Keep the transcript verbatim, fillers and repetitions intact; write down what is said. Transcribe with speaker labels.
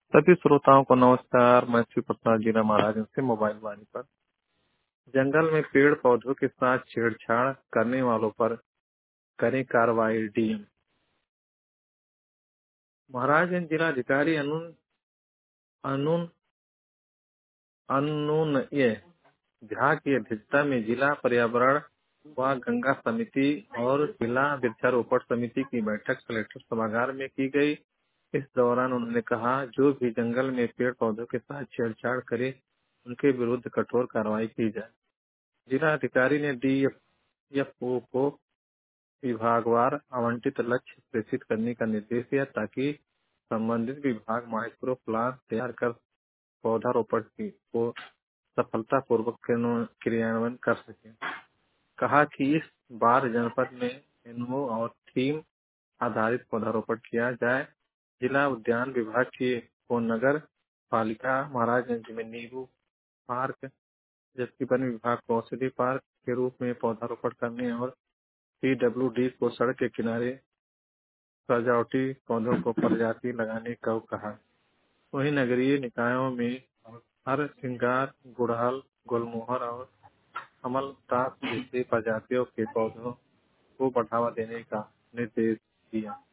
Speaker 1: सभी श्रोताओं को नमस्कार। मैं श्री प्रसाद जीरा महाराज से मोबाइल वाणी पर जंगल में पेड़ पौधों के साथ छेड़छाड़ करने वालों पर करें कार्रवाई। डीएम महाराजगंज जिलाधिकारी अनुन अनुन अनुनय झा की अध्यक्षता में जिला पर्यावरण व गंगा समिति और जिला वृक्षारोपण समिति की बैठक कलेक्टर सभागार में की गई। इस दौरान उन्होंने कहा, जो भी जंगल में पेड़ पौधों के साथ छेड़छाड़ करे उनके विरुद्ध कठोर कार्रवाई की जाए। जिलाधिकारी ने डीएफओ को विभागवार आवंटित लक्ष्य प्रेषित करने का निर्देश दिया ताकि संबंधित विभाग माइक्रो प्लान तैयार कर पौधारोपण की को सफलतापूर्वक क्रियान्वयन कर सके। कहा कि इस बार जनपद में एनओ और थीम आधारित पौधारोपण किया जाए। जिला उद्यान विभाग की को नगर पालिका महाराजगंज में नींबू पार्क, जबकि वन विभाग को औषधि पार्क के रूप में पौधारोपण करने और पीडब्ल्यूडी को सड़क के किनारे सजावटी पौधों को प्रजाति लगाने का कहा। वहीं नगरीय निकायों में हर श्रृंगार, गुड़हल, गुलमोहर और कमलतास जैसे प्रजातियों के पौधों को बढ़ावा देने का निर्देश दिया।